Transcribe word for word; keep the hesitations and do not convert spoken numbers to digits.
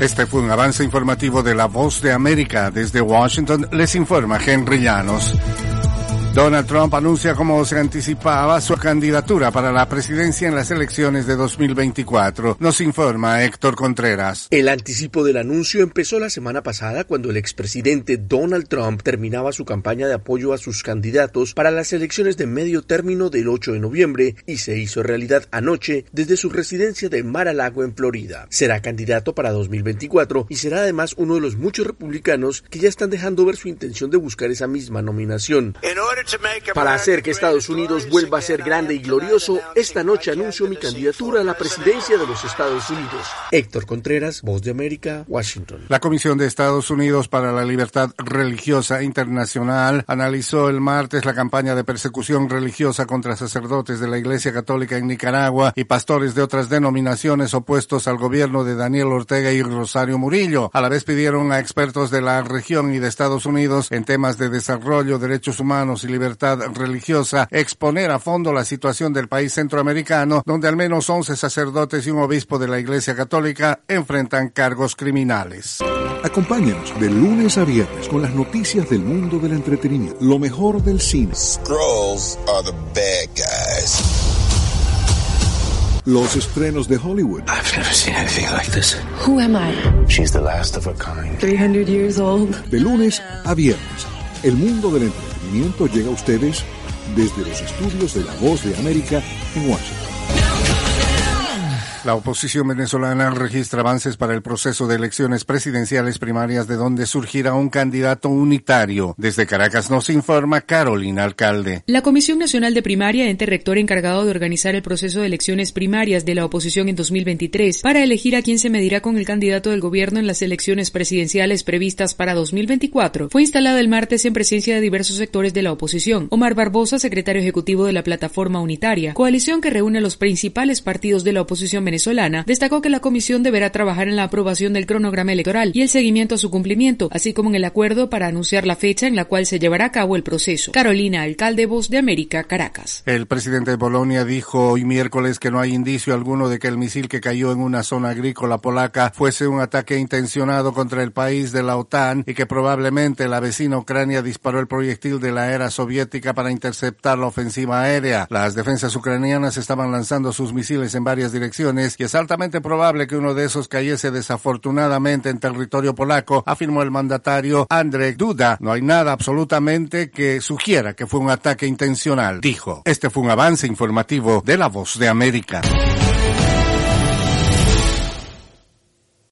Este fue un avance informativo de La Voz de América. Desde Washington les informa Henry Llanos. Donald Trump anuncia, como se anticipaba, su candidatura para la presidencia en las elecciones de dos mil veinticuatro. Nos informa Héctor Contreras. El anticipo del anuncio empezó la semana pasada cuando el expresidente Donald Trump terminaba su campaña de apoyo a sus candidatos para las elecciones de medio término del ocho de noviembre y se hizo realidad anoche desde su residencia de Mar-a-Lago en Florida. Será candidato para dos mil veinticuatro y será además uno de los muchos republicanos que ya están dejando ver su intención de buscar esa misma nominación. Para hacer que Estados Unidos vuelva a ser grande y glorioso, esta noche anuncio mi candidatura a la presidencia de los Estados Unidos. Héctor Contreras, Voz de América, Washington. La Comisión de Estados Unidos para la Libertad Religiosa Internacional analizó el martes la campaña de persecución religiosa contra sacerdotes de la Iglesia Católica en Nicaragua y pastores de otras denominaciones opuestos al gobierno de Daniel Ortega y Rosario Murillo. A la vez pidieron a expertos de la región y de Estados Unidos en temas de desarrollo, derechos humanos y libertad religiosa exponer a fondo la situación del país centroamericano, donde al menos once sacerdotes y un obispo de la Iglesia Católica enfrentan cargos criminales. Acompáñanos de lunes a viernes con las noticias del mundo del entretenimiento, lo mejor del cine. Skrulls are the bad guys. Los estrenos de Hollywood. I've never seen anything like this. Who am I? She's the last of her kind. three hundred years old. De lunes a viernes, el mundo del entretenimiento llega a ustedes desde los estudios de La Voz de América en Washington. La oposición venezolana registra avances para el proceso de elecciones presidenciales primarias de donde surgirá un candidato unitario. Desde Caracas nos informa Carolina Alcalde. La Comisión Nacional de Primaria, ente rector encargado de organizar el proceso de elecciones primarias de la oposición en dos mil veintitrés para elegir a quién se medirá con el candidato del gobierno en las elecciones presidenciales previstas para dos mil veinticuatro, fue instalada el martes en presencia de diversos sectores de la oposición. Omar Barbosa, secretario ejecutivo de la Plataforma Unitaria, coalición que reúne a los principales partidos de la oposición venezolana, destacó que la comisión deberá trabajar en la aprobación del cronograma electoral y el seguimiento a su cumplimiento, así como en el acuerdo para anunciar la fecha en la cual se llevará a cabo el proceso. Carolina Alcalde, Voz de América, Caracas. El presidente de Polonia dijo hoy miércoles que no hay indicio alguno de que el misil que cayó en una zona agrícola polaca fuese un ataque intencionado contra el país de la OTAN y que probablemente la vecina Ucrania disparó el proyectil de la era soviética para interceptar la ofensiva aérea. Las defensas ucranianas estaban lanzando sus misiles en varias direcciones y es altamente probable que uno de esos cayese desafortunadamente en territorio polaco, afirmó el mandatario Andrzej Duda. No hay nada absolutamente que sugiera que fue un ataque intencional, dijo. Este fue un avance informativo de La Voz de América.